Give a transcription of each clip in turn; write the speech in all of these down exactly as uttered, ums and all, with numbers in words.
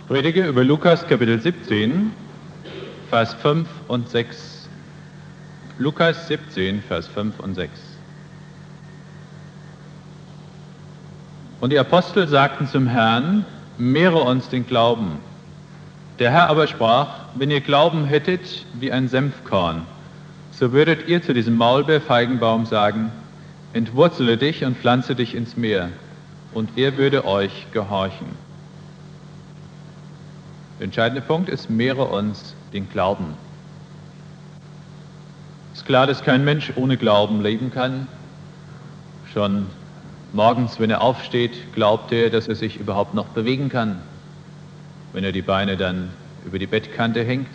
Predige über Lukas Kapitel siebzehn, Vers fünf und sechs. Lukas siebzehn, Vers fünf und sechs. Und die Apostel sagten zum Herrn: Mehre uns den Glauben. Der Herr aber sprach: Wenn ihr Glauben hättet wie ein Senfkorn, so würdet ihr zu diesem Maulbeerfeigenbaum sagen: Entwurzele dich und pflanze dich ins Meer, und er würde euch gehorchen. Der entscheidende Punkt ist: Mehre uns den Glauben. Es ist klar, dass kein Mensch ohne Glauben leben kann. Schon morgens, wenn er aufsteht, glaubt er, dass er sich überhaupt noch bewegen kann. Wenn er die Beine dann über die Bettkante hängt,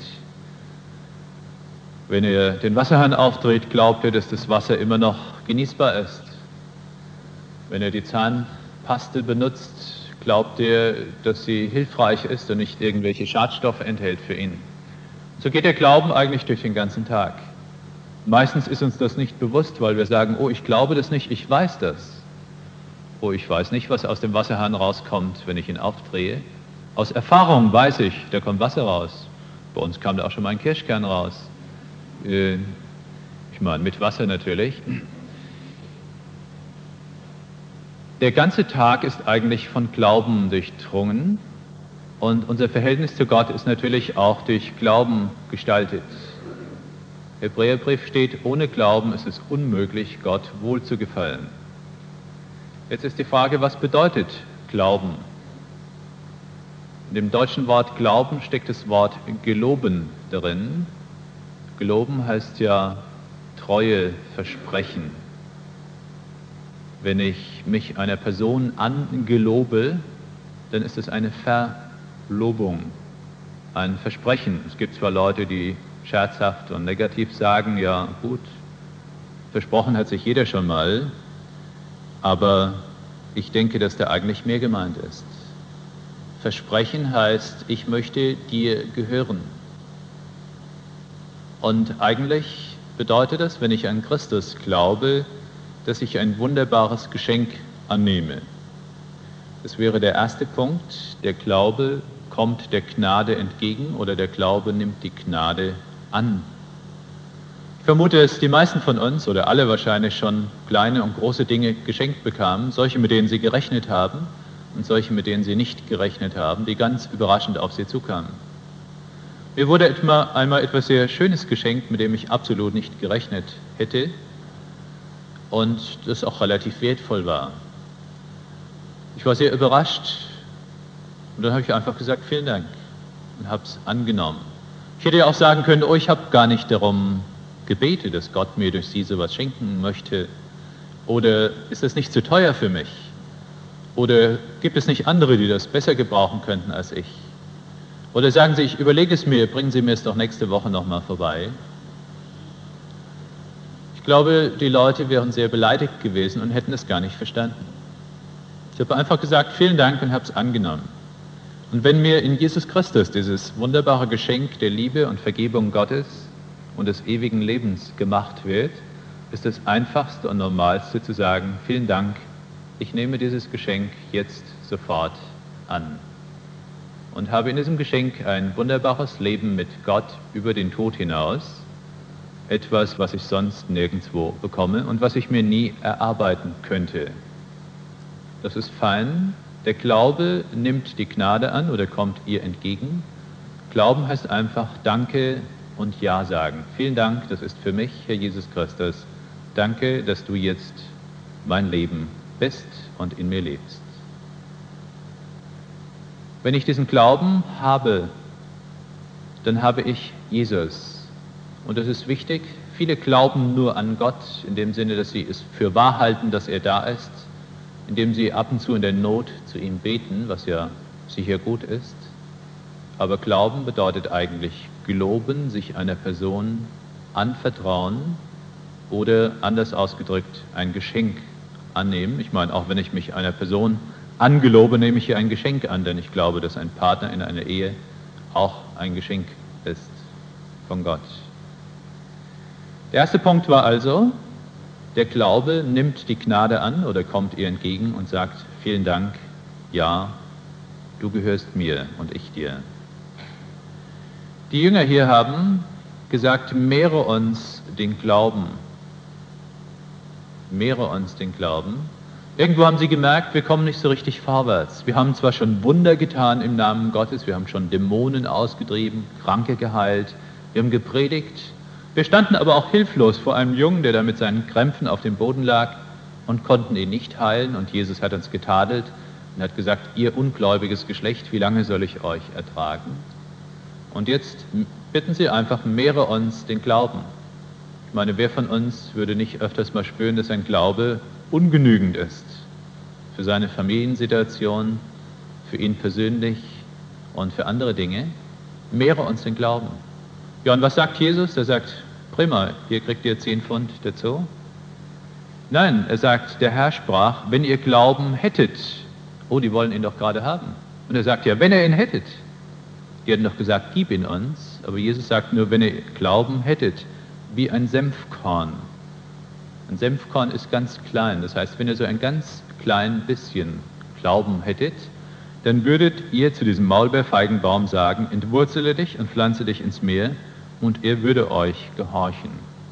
wenn er den Wasserhahn aufdreht, glaubt er, dass das Wasser immer noch genießbar ist. Wenn er die Zahnpaste benutzt, glaubt er, dass sie hilfreich ist und nicht irgendwelche Schadstoffe enthält für ihn. So geht der Glauben eigentlich durch den ganzen Tag. Meistens ist uns das nicht bewusst, weil wir sagen: Oh, ich glaube das nicht, ich weiß das. Oh, ich weiß nicht, was aus dem Wasserhahn rauskommt, wenn ich ihn aufdrehe. Aus Erfahrung weiß ich, da kommt Wasser raus. Bei uns kam da auch schon mal ein Kirschkern raus. Äh, ich meine, mit Wasser natürlich. Der ganze Tag ist eigentlich von Glauben durchdrungen und unser Verhältnis zu Gott ist natürlich auch durch Glauben gestaltet. Im Hebräerbrief steht: Ohne Glauben ist es unmöglich, Gott wohlzugefallen. Jetzt ist die Frage: Was bedeutet Glauben? In dem deutschen Wort Glauben steckt das Wort geloben drin. Geloben heißt ja Treue versprechen. Wenn ich mich einer Person angelobe, dann ist es eine Verlobung, ein Versprechen. Es gibt zwar Leute, die scherzhaft und negativ sagen: Ja gut, versprochen hat sich jeder schon mal, aber ich denke, dass da eigentlich mehr gemeint ist. Versprechen heißt: Ich möchte dir gehören. Und eigentlich bedeutet das, wenn ich an Christus glaube, dass ich ein wunderbares Geschenk annehme. Das wäre der erste Punkt. Der Glaube kommt der Gnade entgegen oder der Glaube nimmt die Gnade an. Ich vermute, dass die meisten von uns oder alle wahrscheinlich schon kleine und große Dinge geschenkt bekamen, solche, mit denen sie gerechnet haben und solche, mit denen sie nicht gerechnet haben, die ganz überraschend auf sie zukamen. Mir wurde etwa einmal etwas sehr Schönes geschenkt, mit dem ich absolut nicht gerechnet hätte, und das auch relativ wertvoll war. Ich war sehr überrascht und dann habe ich einfach gesagt: Vielen Dank, und habe es angenommen. Ich hätte ja auch sagen können: Oh, ich habe gar nicht darum gebetet, dass Gott mir durch sie sowas schenken möchte. Oder ist das nicht zu teuer für mich? Oder gibt es nicht andere, die das besser gebrauchen könnten als ich? Oder sagen Sie: Ich überlege es mir, bringen Sie mir es doch nächste Woche nochmal vorbei. Ich glaube, die Leute wären sehr beleidigt gewesen und hätten es gar nicht verstanden. Ich habe einfach gesagt: Vielen Dank, und habe es angenommen. Und wenn mir in Jesus Christus dieses wunderbare Geschenk der Liebe und Vergebung Gottes und des ewigen Lebens gemacht wird, ist das Einfachste und Normalste zu sagen: Vielen Dank, ich nehme dieses Geschenk jetzt sofort an. Und habe in diesem Geschenk ein wunderbares Leben mit Gott über den Tod hinaus. Etwas, was ich sonst nirgendwo bekomme und was ich mir nie erarbeiten könnte. Das ist fein. Der Glaube nimmt die Gnade an oder kommt ihr entgegen. Glauben heißt einfach Danke und Ja sagen. Vielen Dank, das ist für mich, Herr Jesus Christus. Danke, dass du jetzt mein Leben bist und in mir lebst. Wenn ich diesen Glauben habe, dann habe ich Jesus. Und das ist wichtig. Viele glauben nur an Gott, in dem Sinne, dass sie es für wahr halten, dass er da ist, indem sie ab und zu in der Not zu ihm beten, was ja sicher gut ist. Aber Glauben bedeutet eigentlich geloben, sich einer Person anvertrauen oder anders ausgedrückt ein Geschenk annehmen. Ich meine, auch wenn ich mich einer Person angelobe, nehme ich hier ein Geschenk an, denn ich glaube, dass ein Partner in einer Ehe auch ein Geschenk ist von Gott. Der erste Punkt war also: Der Glaube nimmt die Gnade an oder kommt ihr entgegen und sagt: Vielen Dank, ja, du gehörst mir und ich dir. Die Jünger hier haben gesagt, mehre uns den Glauben. Mehre uns den Glauben. Irgendwo haben sie gemerkt, wir kommen nicht so richtig vorwärts. Wir haben zwar schon Wunder getan im Namen Gottes, wir haben schon Dämonen ausgetrieben, Kranke geheilt, wir haben gepredigt. Wir standen aber auch hilflos vor einem Jungen, der da mit seinen Krämpfen auf dem Boden lag und konnten ihn nicht heilen. Und Jesus hat uns getadelt und hat gesagt, ihr ungläubiges Geschlecht, wie lange soll ich euch ertragen? Und jetzt bitten sie einfach, mehre uns den Glauben. Ich meine, wer von uns würde nicht öfters mal spüren, dass sein Glaube ungenügend ist für seine Familiensituation, für ihn persönlich und für andere Dinge? Mehre uns den Glauben. Ja, und was sagt Jesus? Er sagt, prima, hier kriegt ihr zehn Pfund dazu. Nein, er sagt, der Herr sprach, wenn ihr Glauben hättet. Oh, die wollen ihn doch gerade haben. Und er sagt, ja, wenn ihr ihn hättet. Die hatten doch gesagt, gib ihn uns. Aber Jesus sagt nur, wenn ihr Glauben hättet, wie ein Senfkorn. Ein Senfkorn ist ganz klein. Das heißt, wenn ihr so ein ganz klein bisschen Glauben hättet, dann würdet ihr zu diesem Maulbeerfeigenbaum sagen, entwurzele dich und pflanze dich ins Meer, und er würde euch gehorchen.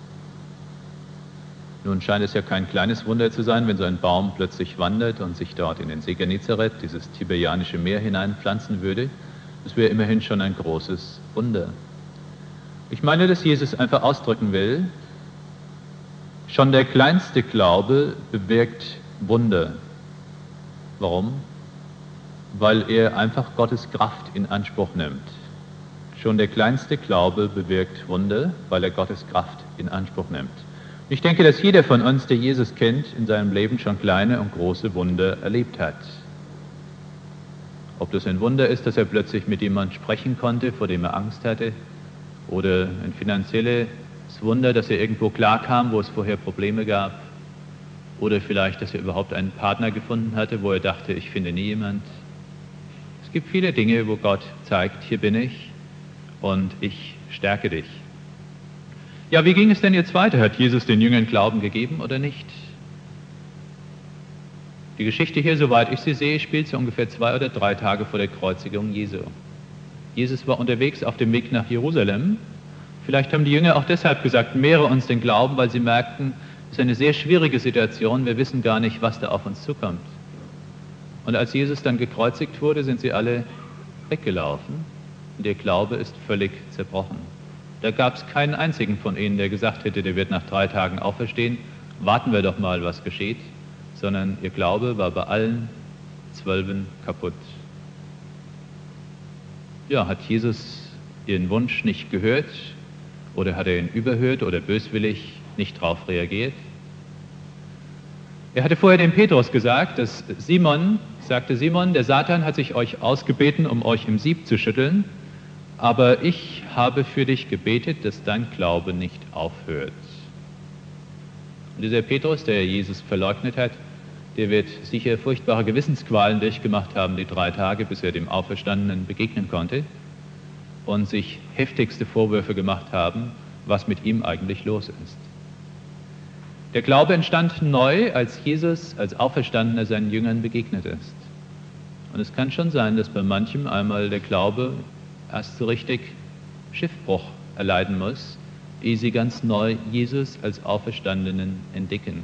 Nun scheint es ja kein kleines Wunder zu sein, wenn so ein Baum plötzlich wandert und sich dort in den See Genezareth, dieses tiberianische Meer, hineinpflanzen würde. Das wäre immerhin schon ein großes Wunder. Ich meine, dass Jesus einfach ausdrücken will, schon der kleinste Glaube bewirkt Wunder. Warum? Weil er einfach Gottes Kraft in Anspruch nimmt. Schon der kleinste Glaube bewirkt Wunder, weil er Gottes Kraft in Anspruch nimmt. Ich denke, dass jeder von uns, der Jesus kennt, in seinem Leben schon kleine und große Wunder erlebt hat. Ob das ein Wunder ist, dass er plötzlich mit jemandem sprechen konnte, vor dem er Angst hatte, oder ein finanzielles Wunder, dass er irgendwo klarkam, wo es vorher Probleme gab, oder vielleicht, dass er überhaupt einen Partner gefunden hatte, wo er dachte, ich finde nie jemand. Es gibt viele Dinge, wo Gott zeigt, hier bin ich und ich stärke dich. Ja, wie ging es denn jetzt weiter? Hat Jesus den Jüngern Glauben gegeben oder nicht? Die Geschichte hier, soweit ich sie sehe, spielt so ungefähr zwei oder drei Tage vor der Kreuzigung Jesu. Jesus war unterwegs auf dem Weg nach Jerusalem. Vielleicht haben die Jünger auch deshalb gesagt, mehre uns den Glauben, weil sie merkten, es ist eine sehr schwierige Situation, wir wissen gar nicht, was da auf uns zukommt. Und als Jesus dann gekreuzigt wurde, sind sie alle weggelaufen und ihr Glaube ist völlig zerbrochen. Da gab es keinen einzigen von ihnen, der gesagt hätte, der wird nach drei Tagen auferstehen, warten wir doch mal, was geschieht, sondern ihr Glaube war bei allen Zwölfen kaputt. Ja, hat Jesus ihren Wunsch nicht gehört oder hat er ihn überhört oder böswillig nicht darauf reagiert? Er hatte vorher dem Petrus gesagt, dass Simon, sagte Simon, der Satan hat sich euch ausgebeten, um euch im Sieb zu schütteln, aber ich habe für dich gebetet, dass dein Glaube nicht aufhört. Und dieser Petrus, der Jesus verleugnet hat, der wird sicher furchtbare Gewissensqualen durchgemacht haben, die drei Tage, bis er dem Auferstandenen begegnen konnte und sich heftigste Vorwürfe gemacht haben, was mit ihm eigentlich los ist. Der Glaube entstand neu, als Jesus als Auferstandener seinen Jüngern begegnet ist. Und es kann schon sein, dass bei manchem einmal der Glaube erst so richtig Schiffbruch erleiden muss, ehe sie ganz neu Jesus als Auferstandenen entdecken.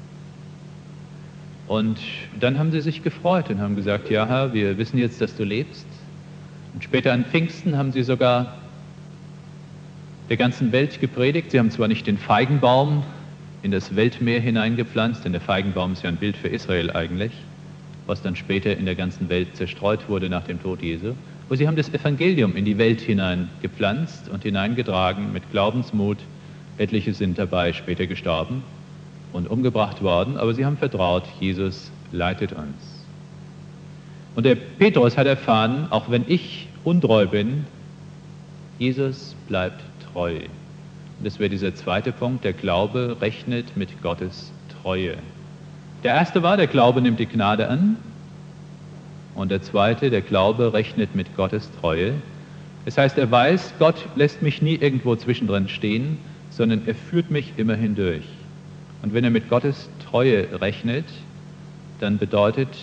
Und dann haben sie sich gefreut und haben gesagt, ja Herr, wir wissen jetzt, dass du lebst. Und später an Pfingsten haben sie sogar der ganzen Welt gepredigt. Sie haben zwar nicht den Feigenbaum in das Weltmeer hineingepflanzt, denn der Feigenbaum ist ja ein Bild für Israel eigentlich, was dann später in der ganzen Welt zerstreut wurde nach dem Tod Jesu. Aber sie haben das Evangelium in die Welt hineingepflanzt und hineingetragen mit Glaubensmut. Etliche sind dabei später gestorben und umgebracht worden, aber sie haben vertraut, Jesus leitet uns. Und der Petrus hat erfahren, auch wenn ich untreu bin, Jesus bleibt treu. Und das wäre dieser zweite Punkt, der Glaube rechnet mit Gottes Treue. Der erste war, der Glaube nimmt die Gnade an. Und der zweite, der Glaube rechnet mit Gottes Treue. Das heißt, er weiß, Gott lässt mich nie irgendwo zwischendrin stehen, sondern er führt mich immer hindurch. Und wenn er mit Gottes Treue rechnet, dann bedeutet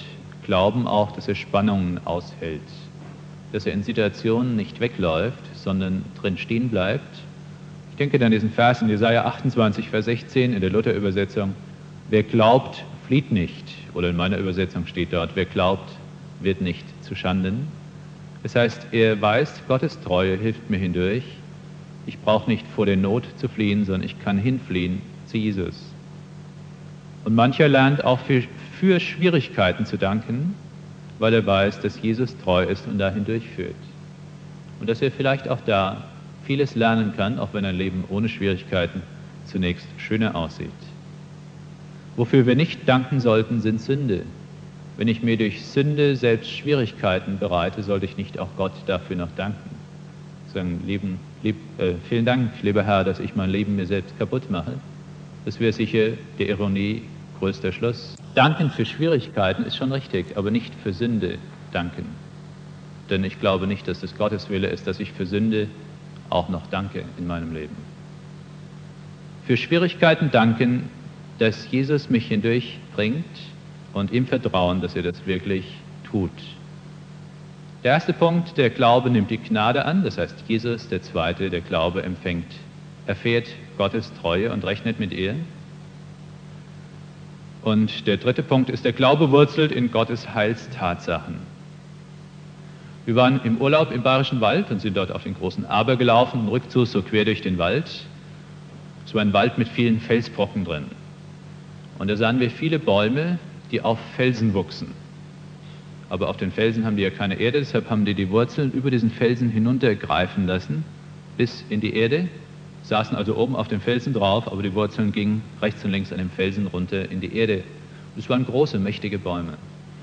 Glauben auch, dass er Spannungen aushält, dass er in Situationen nicht wegläuft, sondern drin stehen bleibt. Ich denke an diesen Vers in Jesaja achtundzwanzig, Vers sechzehn in der Luther-Übersetzung: Wer glaubt, flieht nicht. Oder in meiner Übersetzung steht dort: Wer glaubt, wird nicht zu Schanden. Das heißt, er weiß, Gottes Treue hilft mir hindurch. Ich brauche nicht vor der Not zu fliehen, sondern ich kann hinfliehen zu Jesus. Und mancher lernt auch für, für Schwierigkeiten zu danken, weil er weiß, dass Jesus treu ist und da hindurchführt. Und dass er vielleicht auch da vieles lernen kann, auch wenn ein Leben ohne Schwierigkeiten zunächst schöner aussieht. Wofür wir nicht danken sollten, sind Sünde. Wenn ich mir durch Sünde selbst Schwierigkeiten bereite, sollte ich nicht auch Gott dafür noch danken. Sagen, lieben, lieb, äh, vielen Dank, lieber Herr, dass ich mein Leben mir selbst kaputt mache. Das wäre sicher der Ironie größter Schluss. Danken für Schwierigkeiten ist schon richtig, aber nicht für Sünde danken. Denn ich glaube nicht, dass das Gottes Wille ist, dass ich für Sünde auch noch danke in meinem Leben. Für Schwierigkeiten danken, dass Jesus mich hindurch bringt, und im Vertrauen, dass er das wirklich tut. Der erste Punkt, der Glaube nimmt die Gnade an, das heißt Jesus. Der zweite, der Glaube empfängt, erfährt Gottes Treue und rechnet mit ihr. Und der dritte Punkt ist, der Glaube wurzelt in Gottes Heilstatsachen. Wir waren im Urlaub im Bayerischen Wald und sind dort auf den großen Aber gelaufen, Rückzug so quer durch den Wald. Es war ein Wald mit vielen Felsbrocken drin. Und da sahen wir viele Bäume, die auf Felsen wuchsen. Aber auf den Felsen haben die ja keine Erde, deshalb haben die die Wurzeln über diesen Felsen hinuntergreifen lassen, bis in die Erde, saßen also oben auf dem Felsen drauf, aber die Wurzeln gingen rechts und links an dem Felsen runter in die Erde. Das waren große, mächtige Bäume.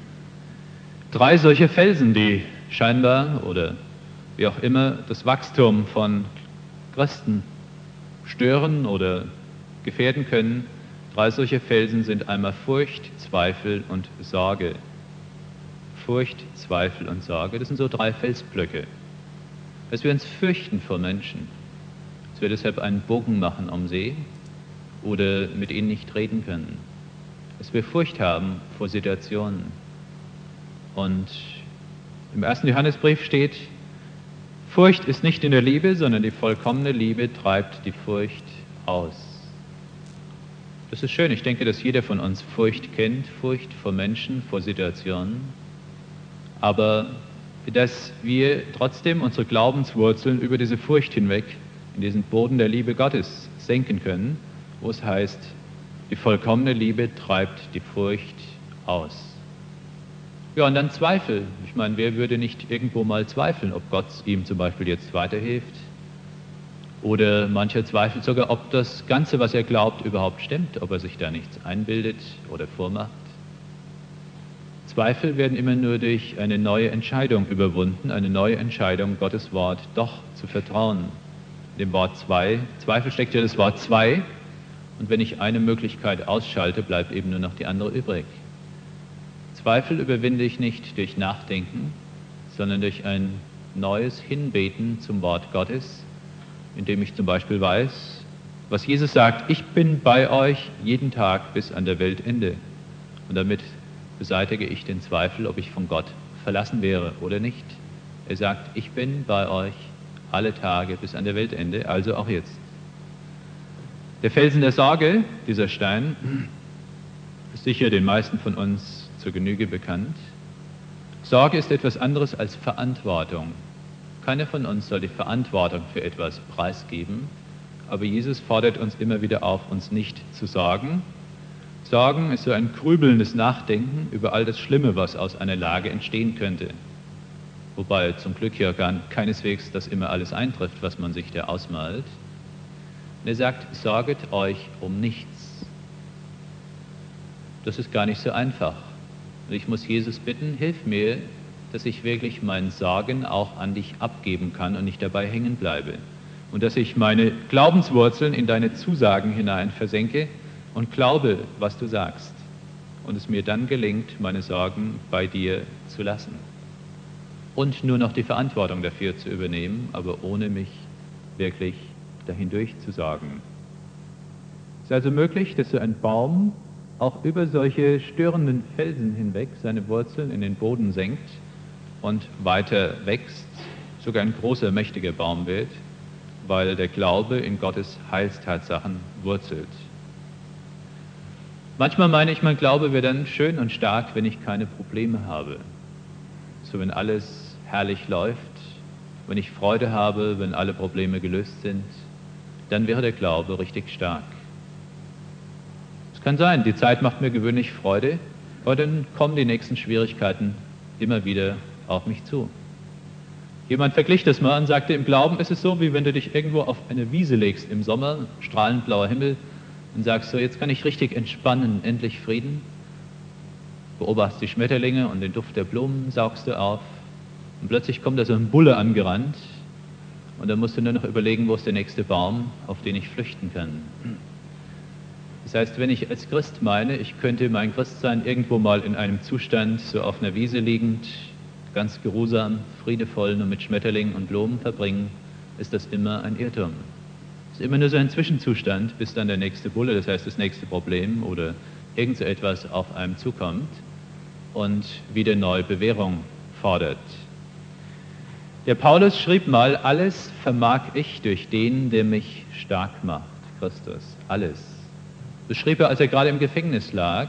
Drei solche Felsen, die scheinbar oder wie auch immer das Wachstum von Christen stören oder gefährden können. Drei solche Felsen sind einmal Furcht, Zweifel und Sorge. Furcht, Zweifel und Sorge, das sind so drei Felsblöcke. Dass wir uns fürchten vor Menschen, dass wir deshalb einen Bogen machen um sie oder mit ihnen nicht reden können. Dass wir Furcht haben vor Situationen. Und im ersten Johannesbrief steht: Furcht ist nicht in der Liebe, sondern die vollkommene Liebe treibt die Furcht aus. Das ist schön. Ich denke, dass jeder von uns Furcht kennt, Furcht vor Menschen, vor Situationen. Aber dass wir trotzdem unsere Glaubenswurzeln über diese Furcht hinweg in diesen Boden der Liebe Gottes senken können, wo es heißt, die vollkommene Liebe treibt die Furcht aus. Ja, und dann Zweifel. Ich meine, wer würde nicht irgendwo mal zweifeln, ob Gott ihm zum Beispiel jetzt weiterhilft? Oder mancher zweifelt sogar, ob das Ganze, was er glaubt, überhaupt stimmt, ob er sich da nichts einbildet oder vormacht. Zweifel werden immer nur durch eine neue Entscheidung überwunden, eine neue Entscheidung, Gottes Wort doch zu vertrauen. In dem Wort zwei, Zweifel steckt ja das Wort zwei, und wenn ich eine Möglichkeit ausschalte, bleibt eben nur noch die andere übrig. Zweifel überwinde ich nicht durch Nachdenken, sondern durch ein neues Hinbeten zum Wort Gottes, indem ich zum Beispiel weiß, was Jesus sagt: Ich bin bei euch jeden Tag bis an der Weltende. Und damit beseitige ich den Zweifel, ob ich von Gott verlassen wäre oder nicht. Er sagt: Ich bin bei euch alle Tage bis an der Weltende, also auch jetzt. Der Felsen der Sorge, dieser Stein, ist sicher den meisten von uns zur Genüge bekannt. Sorge ist etwas anderes als Verantwortung. Keiner von uns soll die Verantwortung für etwas preisgeben, aber Jesus fordert uns immer wieder auf, uns nicht zu sorgen. Sorgen ist so ein grübelndes Nachdenken über all das Schlimme, was aus einer Lage entstehen könnte. Wobei zum Glück ja gar keineswegs das immer alles eintrifft, was man sich da ausmalt. Und er sagt: Sorget euch um nichts. Das ist gar nicht so einfach. Und ich muss Jesus bitten, hilf mir, dass ich wirklich meinen Sorgen auch an dich abgeben kann und nicht dabei hängen bleibe. Und dass ich meine Glaubenswurzeln in deine Zusagen hinein versenke und glaube, was du sagst. Und es mir dann gelingt, meine Sorgen bei dir zu lassen. Und nur noch die Verantwortung dafür zu übernehmen, aber ohne mich wirklich dahindurch zu sorgen. Es ist also möglich, dass so ein Baum auch über solche störenden Felsen hinweg seine Wurzeln in den Boden senkt und weiter wächst, sogar ein großer, mächtiger Baum wird, weil der Glaube in Gottes Heilstatsachen wurzelt. Manchmal meine ich, mein Glaube wäre dann schön und stark, wenn ich keine Probleme habe. So wenn alles herrlich läuft, wenn ich Freude habe, wenn alle Probleme gelöst sind, dann wäre der Glaube richtig stark. Es kann sein, die Zeit macht mir gewöhnlich Freude, aber dann kommen die nächsten Schwierigkeiten immer wieder auf mich zu. Jemand verglich das mal und sagte, im Glauben ist es so, wie wenn du dich irgendwo auf eine Wiese legst im Sommer, strahlend blauer Himmel, und sagst so, jetzt kann ich richtig entspannen, endlich Frieden. Beobachtest die Schmetterlinge und den Duft der Blumen saugst du auf. Und plötzlich kommt da so ein Bulle angerannt und dann musst du nur noch überlegen, wo ist der nächste Baum, auf den ich flüchten kann. Das heißt, wenn ich als Christ meine, ich könnte mein Christsein irgendwo mal in einem Zustand, so auf einer Wiese liegend, ganz geruhsam, friedevoll, nur mit Schmetterlingen und Blumen verbringen, ist das immer ein Irrtum. Es ist immer nur so ein Zwischenzustand, bis dann der nächste Bulle, das heißt das nächste Problem oder irgend so etwas auf einem zukommt und wieder neue Bewährung fordert. Der Paulus schrieb mal, alles vermag ich durch den, der mich stark macht, Christus, alles. Das schrieb er, als er gerade im Gefängnis lag,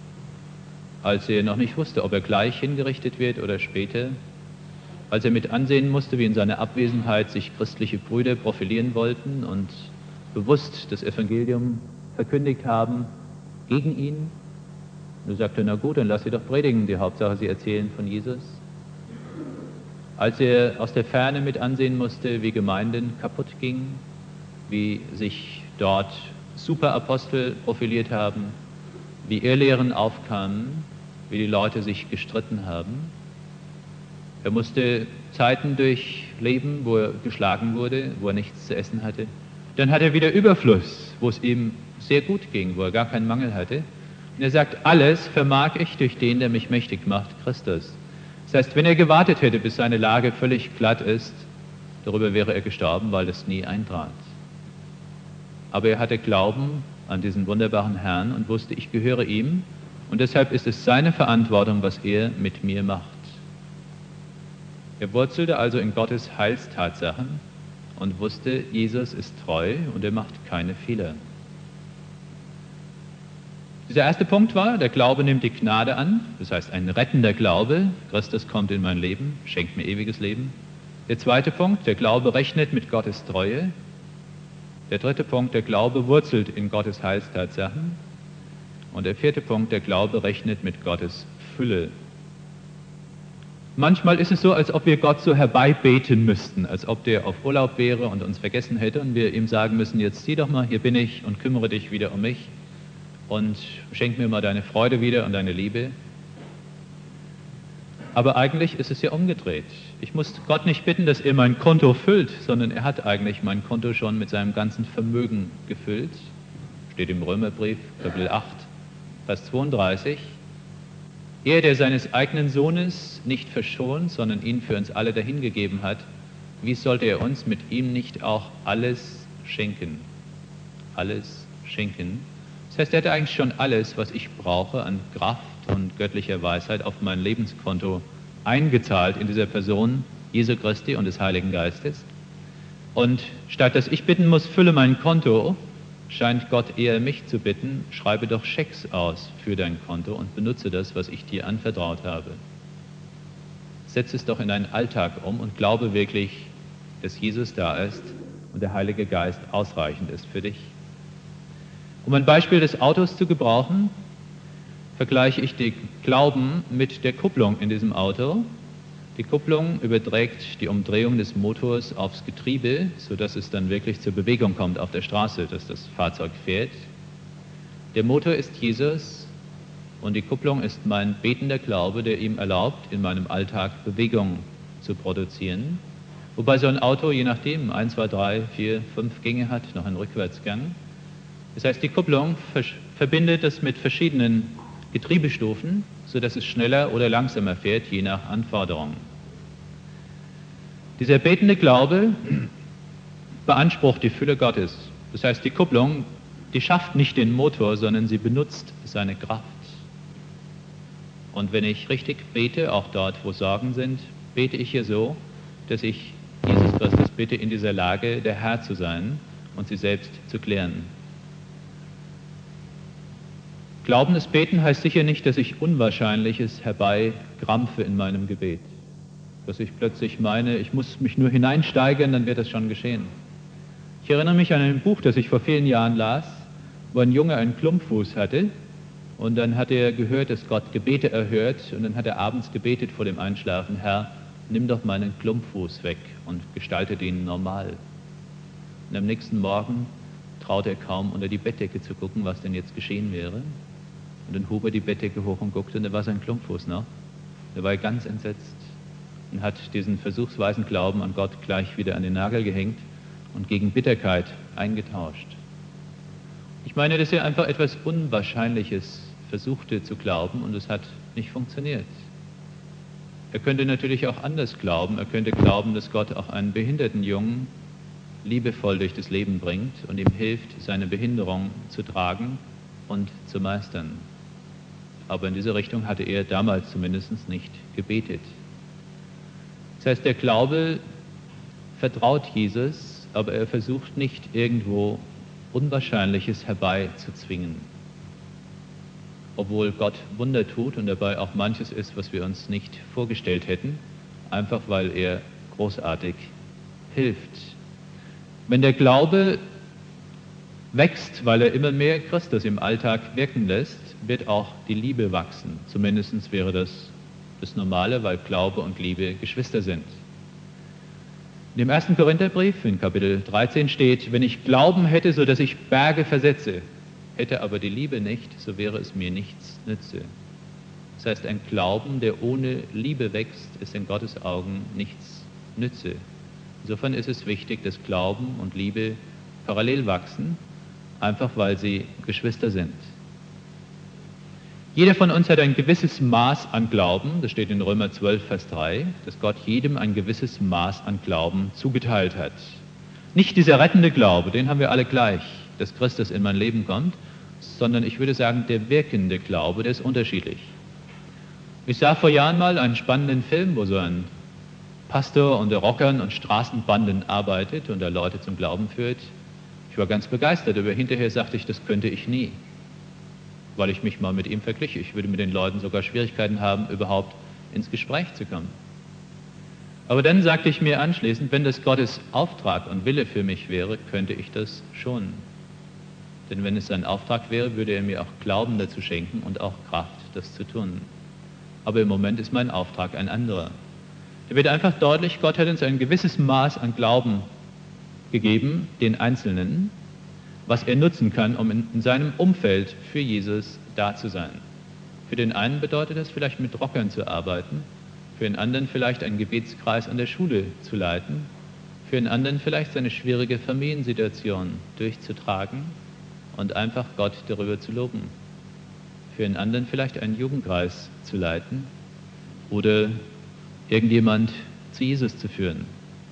als er noch nicht wusste, ob er gleich hingerichtet wird oder später, als er mit ansehen musste, wie in seiner Abwesenheit sich christliche Brüder profilieren wollten und bewusst das Evangelium verkündigt haben gegen ihn. Und er sagte, na gut, dann lass sie doch predigen, die Hauptsache, sie erzählen von Jesus. Als er aus der Ferne mit ansehen musste, wie Gemeinden kaputt gingen, wie sich dort Superapostel profiliert haben, wie Irrlehren aufkamen, wie die Leute sich gestritten haben. Er musste Zeiten durchleben, wo er geschlagen wurde, wo er nichts zu essen hatte. Dann hat er wieder Überfluss, wo es ihm sehr gut ging, wo er gar keinen Mangel hatte. Und er sagt, alles vermag ich durch den, der mich mächtig macht, Christus. Das heißt, wenn er gewartet hätte, bis seine Lage völlig glatt ist, darüber wäre er gestorben, weil das nie eintrat. Aber er hatte Glauben an diesen wunderbaren Herrn und wusste, ich gehöre ihm. Und deshalb ist es seine Verantwortung, was er mit mir macht. Er wurzelte also in Gottes Heilstatsachen und wusste, Jesus ist treu und er macht keine Fehler. Dieser erste Punkt war, der Glaube nimmt die Gnade an, das heißt ein rettender Glaube. Christus kommt in mein Leben, schenkt mir ewiges Leben. Der zweite Punkt, der Glaube rechnet mit Gottes Treue. Der dritte Punkt, der Glaube wurzelt in Gottes Heilstatsachen. Und der vierte Punkt, der Glaube rechnet mit Gottes Fülle. Manchmal ist es so, als ob wir Gott so herbeibeten müssten, als ob der auf Urlaub wäre und uns vergessen hätte und wir ihm sagen müssen, jetzt sieh doch mal, hier bin ich und kümmere dich wieder um mich und schenk mir mal deine Freude wieder und deine Liebe. Aber eigentlich ist es ja umgedreht. Ich muss Gott nicht bitten, dass er mein Konto füllt, sondern er hat eigentlich mein Konto schon mit seinem ganzen Vermögen gefüllt. Steht im Römerbrief, Kapitel acht, Vers zweiunddreißig. Er, der seines eigenen Sohnes nicht verschont, sondern ihn für uns alle dahingegeben hat, wie sollte er uns mit ihm nicht auch alles schenken? Alles schenken. Das heißt, er hatte eigentlich schon alles, was ich brauche an Kraft und göttlicher Weisheit auf mein Lebenskonto eingezahlt in dieser Person Jesu Christi und des Heiligen Geistes. Und statt dass ich bitten muss, fülle mein Konto, scheint Gott eher mich zu bitten, schreibe doch Schecks aus für dein Konto und benutze das, was ich dir anvertraut habe. Setze es doch in deinen Alltag um und glaube wirklich, dass Jesus da ist und der Heilige Geist ausreichend ist für dich. Um ein Beispiel des Autos zu gebrauchen, vergleiche ich den Glauben mit der Kupplung in diesem Auto. Die Kupplung überträgt die Umdrehung des Motors aufs Getriebe, sodass es dann wirklich zur Bewegung kommt auf der Straße, dass das Fahrzeug fährt. Der Motor ist Jesus und die Kupplung ist mein betender Glaube, der ihm erlaubt, in meinem Alltag Bewegung zu produzieren. Wobei so ein Auto, je nachdem, eins, zwei, drei, vier, fünf Gänge hat, noch einen Rückwärtsgang. Das heißt, die Kupplung verbindet das mit verschiedenen Getriebestufen, sodass es schneller oder langsamer fährt, je nach Anforderungen. Dieser betende Glaube beansprucht die Fülle Gottes. Das heißt, die Kupplung die schafft nicht den Motor, sondern sie benutzt seine Kraft. Und wenn ich richtig bete, auch dort, wo Sorgen sind, bete ich hier so, dass ich Jesus Christus bitte, in dieser Lage der Herr zu sein und sie selbst zu klären. Glaubendes Beten heißt sicher nicht, dass ich Unwahrscheinliches herbeikrampfe in meinem Gebet. Dass ich plötzlich meine, ich muss mich nur hineinsteigern, dann wird das schon geschehen. Ich erinnere mich an ein Buch, das ich vor vielen Jahren las, wo ein Junge einen Klumpfuß hatte und dann hat er gehört, dass Gott Gebete erhört und dann hat er abends gebetet vor dem Einschlafen: Herr, nimm doch meinen Klumpfuß weg und gestaltet ihn normal. Und am nächsten Morgen traute er kaum unter die Bettdecke zu gucken, was denn jetzt geschehen wäre. Und dann hob er die Bettdecke hoch und guckte und da war sein Klumpfuß noch. Da war er ganz entsetzt und hat diesen versuchsweisen Glauben an Gott gleich wieder an den Nagel gehängt und gegen Bitterkeit eingetauscht. Ich meine, dass er einfach etwas Unwahrscheinliches versuchte zu glauben und es hat nicht funktioniert. Er könnte natürlich auch anders glauben. Er könnte glauben, dass Gott auch einen behinderten Jungen liebevoll durch das Leben bringt und ihm hilft, seine Behinderung zu tragen und zu meistern. Aber in diese Richtung hatte er damals zumindest nicht gebetet. Das heißt, der Glaube vertraut Jesus, aber er versucht nicht irgendwo Unwahrscheinliches herbeizuzwingen. Obwohl Gott Wunder tut und dabei auch manches ist, was wir uns nicht vorgestellt hätten, einfach weil er großartig hilft. Wenn der Glaube wächst, weil er immer mehr Christus im Alltag wirken lässt, wird auch die Liebe wachsen. Zumindest wäre das das Normale, weil Glaube und Liebe Geschwister sind. In dem ersten Korintherbrief, in Kapitel dreizehn steht: Wenn ich Glauben hätte, so dass ich Berge versetze, hätte aber die Liebe nicht, so wäre es mir nichts nütze. Das heißt, ein Glauben, der ohne Liebe wächst, ist in Gottes Augen nichts nütze. Insofern ist es wichtig, dass Glauben und Liebe parallel wachsen, einfach weil sie Geschwister sind. Jeder von uns hat ein gewisses Maß an Glauben, das steht in Römer zwölf, Vers drei, dass Gott jedem ein gewisses Maß an Glauben zugeteilt hat. Nicht dieser rettende Glaube, den haben wir alle gleich, dass Christus in mein Leben kommt, sondern ich würde sagen, der wirkende Glaube, der ist unterschiedlich. Ich sah vor Jahren mal einen spannenden Film, wo so ein Pastor unter Rockern und Straßenbanden arbeitet und da Leute zum Glauben führt. Ich war ganz begeistert, aber hinterher sagte ich, das könnte ich nie, weil ich mich mal mit ihm vergliche. Ich würde mit den Leuten sogar Schwierigkeiten haben, überhaupt ins Gespräch zu kommen. Aber dann sagte ich mir anschließend, wenn das Gottes Auftrag und Wille für mich wäre, könnte ich das schon. Denn wenn es sein Auftrag wäre, würde er mir auch Glauben dazu schenken und auch Kraft, das zu tun. Aber im Moment ist mein Auftrag ein anderer. Da wird einfach deutlich, Gott hat uns ein gewisses Maß an Glauben gegeben, den Einzelnen, was er nutzen kann, um in, in seinem Umfeld für Jesus da zu sein. Für den einen bedeutet das vielleicht mit Rockern zu arbeiten, für den anderen vielleicht einen Gebetskreis an der Schule zu leiten, für den anderen vielleicht seine schwierige Familiensituation durchzutragen und einfach Gott darüber zu loben. Für den anderen vielleicht einen Jugendkreis zu leiten oder irgendjemand zu Jesus zu führen.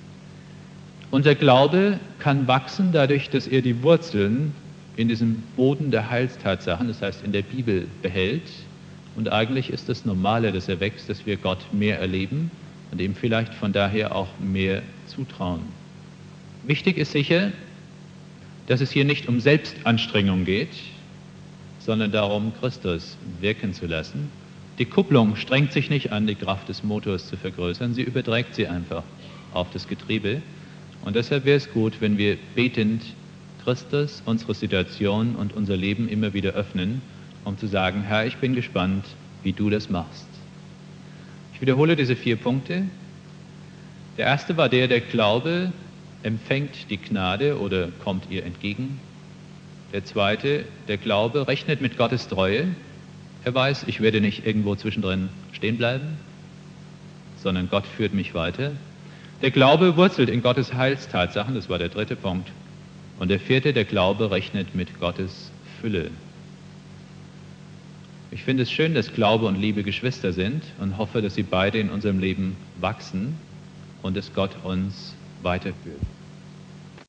Unser Glaube kann wachsen dadurch, dass er die Wurzeln in diesem Boden der Heilstatsachen, das heißt in der Bibel, behält. Und eigentlich ist das Normale, dass er wächst, dass wir Gott mehr erleben und ihm vielleicht von daher auch mehr zutrauen. Wichtig ist sicher, dass es hier nicht um Selbstanstrengung geht, sondern darum, Christus wirken zu lassen. Die Kupplung strengt sich nicht an, die Kraft des Motors zu vergrößern, sie überträgt sie einfach auf das Getriebe. Und deshalb wäre es gut, wenn wir betend Christus unsere Situation und unser Leben immer wieder öffnen, um zu sagen, Herr, ich bin gespannt, wie du das machst. Ich wiederhole diese vier Punkte. Der erste war der, der Glaube empfängt die Gnade oder kommt ihr entgegen. Der zweite, der Glaube rechnet mit Gottes Treue. Er weiß, ich werde nicht irgendwo zwischendrin stehen bleiben, sondern Gott führt mich weiter. Der Glaube wurzelt in Gottes Heilstatsachen, das war der dritte Punkt. Und der vierte, der Glaube rechnet mit Gottes Fülle. Ich finde es schön, dass Glaube und Liebe Geschwister sind und hoffe, dass sie beide in unserem Leben wachsen und dass Gott uns weiterführt.